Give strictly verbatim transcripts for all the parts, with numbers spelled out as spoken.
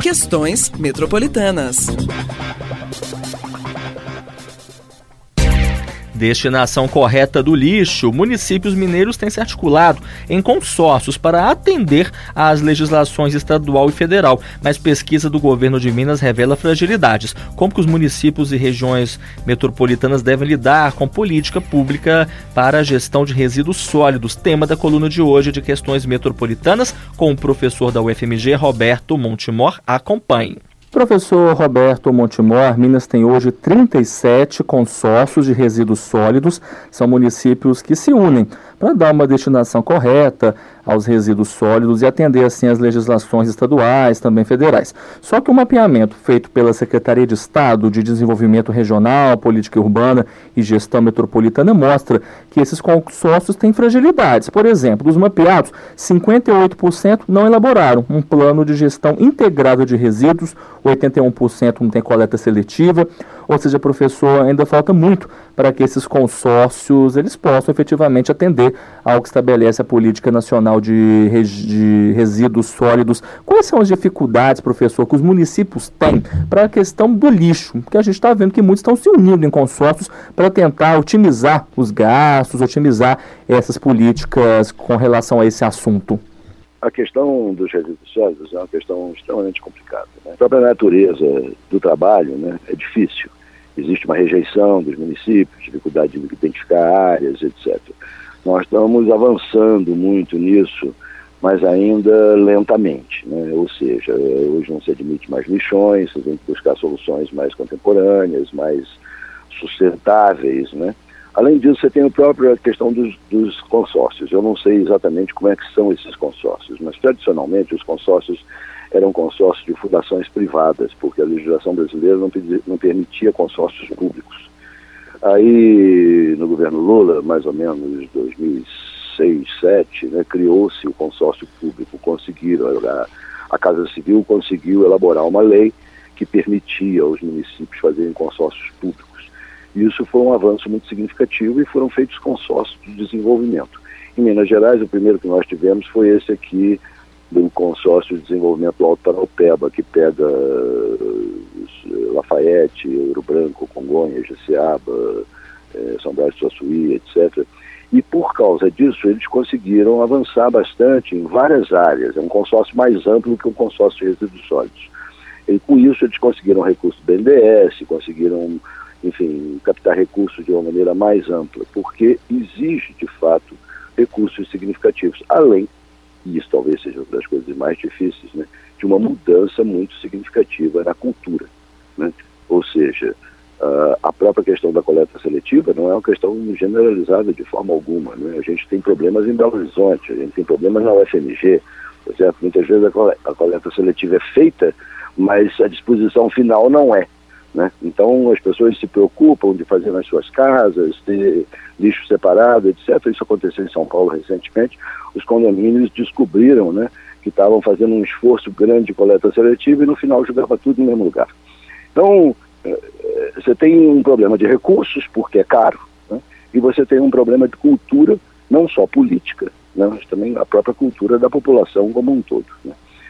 Questões Metropolitanas. Destinação correta do lixo. Municípios mineiros têm se articulado em consórcios para atender às legislações estadual e federal, mas pesquisa do governo de Minas revela fragilidades. Como que os municípios e regiões metropolitanas devem lidar com política pública para a gestão de resíduos sólidos? Tema da coluna de hoje de Questões Metropolitanas com o professor da U F M G, Roberto Montemor. Acompanhe. Professor Roberto Montemor, Minas tem hoje trinta e sete consórcios de resíduos sólidos. São municípios que se unem para dar uma destinação correta aos resíduos sólidos e atender assim as legislações estaduais, também federais. Só que o mapeamento feito pela Secretaria de Estado de Desenvolvimento Regional, Política Urbana e Gestão Metropolitana mostra que esses consórcios têm fragilidades. Por exemplo, dos mapeados, cinquenta e oito por cento não elaboraram um plano de gestão integrada de resíduos, oitenta e um por cento não tem coleta seletiva, ou seja, professor, ainda falta muito para que esses consórcios eles possam efetivamente atender ao que estabelece a Política Nacional de, de Resíduos Sólidos. Quais são as dificuldades, professor, que os municípios têm para a questão do lixo? Porque a gente está vendo que muitos estão se unindo em consórcios para tentar otimizar os gastos, otimizar essas políticas com relação a esse assunto. A questão dos resíduos sólidos é uma questão extremamente complicada, né? A própria natureza do trabalho, né, é difícil. Existe uma rejeição dos municípios, dificuldade de identificar áreas, etcétera. Nós estamos avançando muito nisso, mas ainda lentamente, né? Ou seja, hoje não se admite mais lixões, você tem que buscar soluções mais contemporâneas, mais sustentáveis, né? Além disso, você tem a própria questão dos, dos consórcios. Eu não sei exatamente como é que são esses consórcios, mas tradicionalmente os consórcios eram consórcios de fundações privadas, porque a legislação brasileira não, pedia, não permitia consórcios públicos. Aí, no governo Lula, mais ou menos em dois mil e seis, dois mil e sete, né, criou-se o consórcio público, conseguiram, a, a Casa Civil conseguiu elaborar uma lei que permitia aos municípios fazerem consórcios públicos. Isso foi um avanço muito significativo e foram feitos consórcios de desenvolvimento. Em Minas Gerais, o primeiro que nós tivemos foi esse aqui, do consórcio de desenvolvimento Alto Paraupeba, que pega uh, Lafayette, Ouro Branco, Congonhas, Jaciaba, uh, São Brás do Suaçuí, etcétera. E por causa disso, eles conseguiram avançar bastante em várias áreas. É um consórcio mais amplo que um consórcio de resíduos sólidos. E com isso, eles conseguiram recursos do B N D E S, conseguiram, enfim, captar recursos de uma maneira mais ampla, porque exige, de fato, recursos significativos, além, e isso talvez seja uma das coisas mais difíceis, né, de uma mudança muito significativa na cultura, né? Ou seja, uh, a própria questão da coleta seletiva não é uma questão generalizada de forma alguma, né? A gente tem problemas em Belo Horizonte, a gente tem problemas na U F M G, por exemplo, muitas vezes a coleta seletiva é feita, mas a disposição final não é. Né? Então as pessoas se preocupam de fazer nas suas casas, ter lixo separado, etcétera. Isso aconteceu em São Paulo recentemente. Os condomínios descobriram, né, que estavam fazendo um esforço grande de coleta seletiva e no final jogava tudo no mesmo lugar. Então você tem um problema de recursos, porque é caro, né? E você tem um problema de cultura, não só política, né, mas também a própria cultura da população como um todo, né?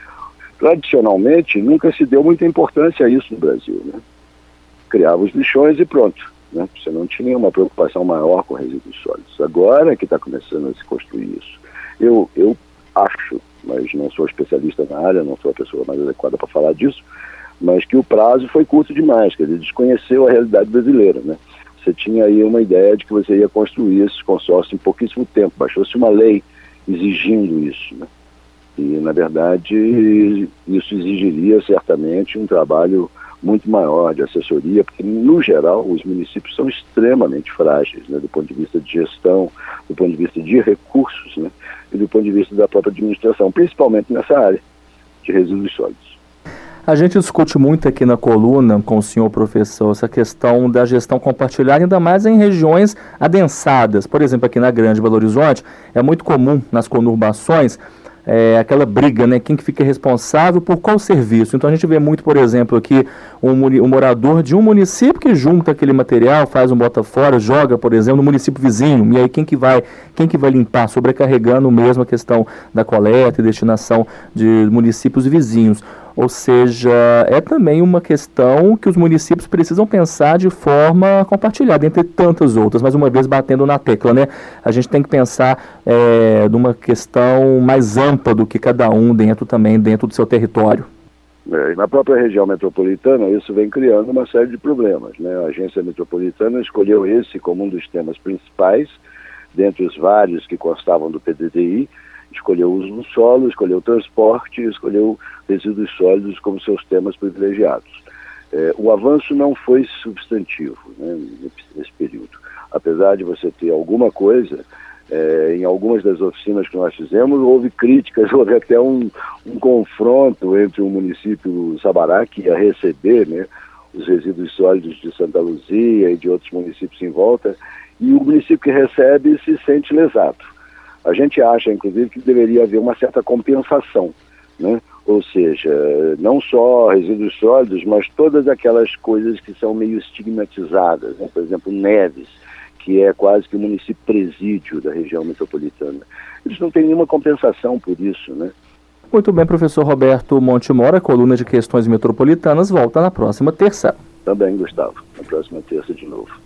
Tradicionalmente nunca se deu muita importância a isso no Brasil, né? Criava os lixões e pronto, né? Você não tinha uma preocupação maior com resíduos sólidos. Agora é que está começando a se construir isso. Eu, eu acho, mas não sou especialista na área, não sou a pessoa mais adequada para falar disso, mas que o prazo foi curto demais, quer dizer, desconheceu a realidade brasileira, né? Você tinha aí uma ideia de que você ia construir esses consórcios em pouquíssimo tempo, baixou-se uma lei exigindo isso, né? E, na verdade, isso exigiria certamente um trabalho muito maior de assessoria, porque, no geral, os municípios são extremamente frágeis, né, do ponto de vista de gestão, do ponto de vista de recursos, né, e do ponto de vista da própria administração, principalmente nessa área de resíduos sólidos. A gente discute muito aqui na coluna com o senhor professor essa questão da gestão compartilhada, ainda mais em regiões adensadas. Por exemplo, aqui na Grande Belo Horizonte, é muito comum nas conurbações É, aquela briga, né? Quem que fica responsável por qual serviço. Então a gente vê muito, por exemplo, aqui um, um morador de um município que junta aquele material, faz um bota fora, joga, por exemplo, no município vizinho. E aí quem que vai, quem que vai limpar, sobrecarregando mesmo a questão da coleta e destinação de municípios vizinhos. Ou seja, é também uma questão que os municípios precisam pensar de forma compartilhada, entre tantas outras, mais uma vez batendo na tecla, né? A gente tem que pensar é, numa questão mais ampla do que cada um dentro também, dentro do seu território. É, e na própria região metropolitana, isso vem criando uma série de problemas, né? A agência metropolitana escolheu esse como um dos temas principais, dentre os vários que constavam do P D D I, escolheu o uso do solo, escolheu o transporte, escolheu resíduos sólidos como seus temas privilegiados. É, o avanço não foi substantivo, né, nesse período. Apesar de você ter alguma coisa, é, em algumas das oficinas que nós fizemos, houve críticas, houve até um, um confronto entre o município Sabará, que ia receber, né, os resíduos sólidos de Santa Luzia e de outros municípios em volta, e o município que recebe se sente lesado. A gente acha, inclusive, que deveria haver uma certa compensação, né? Ou seja, não só resíduos sólidos, mas todas aquelas coisas que são meio estigmatizadas, né? Por exemplo, Neves, que é quase que o município presídio da região metropolitana. Eles não têm nenhuma compensação por isso, né? Muito bem, professor Roberto Montemor, a coluna de questões metropolitanas volta na próxima terça. Também, Gustavo, na próxima terça de novo.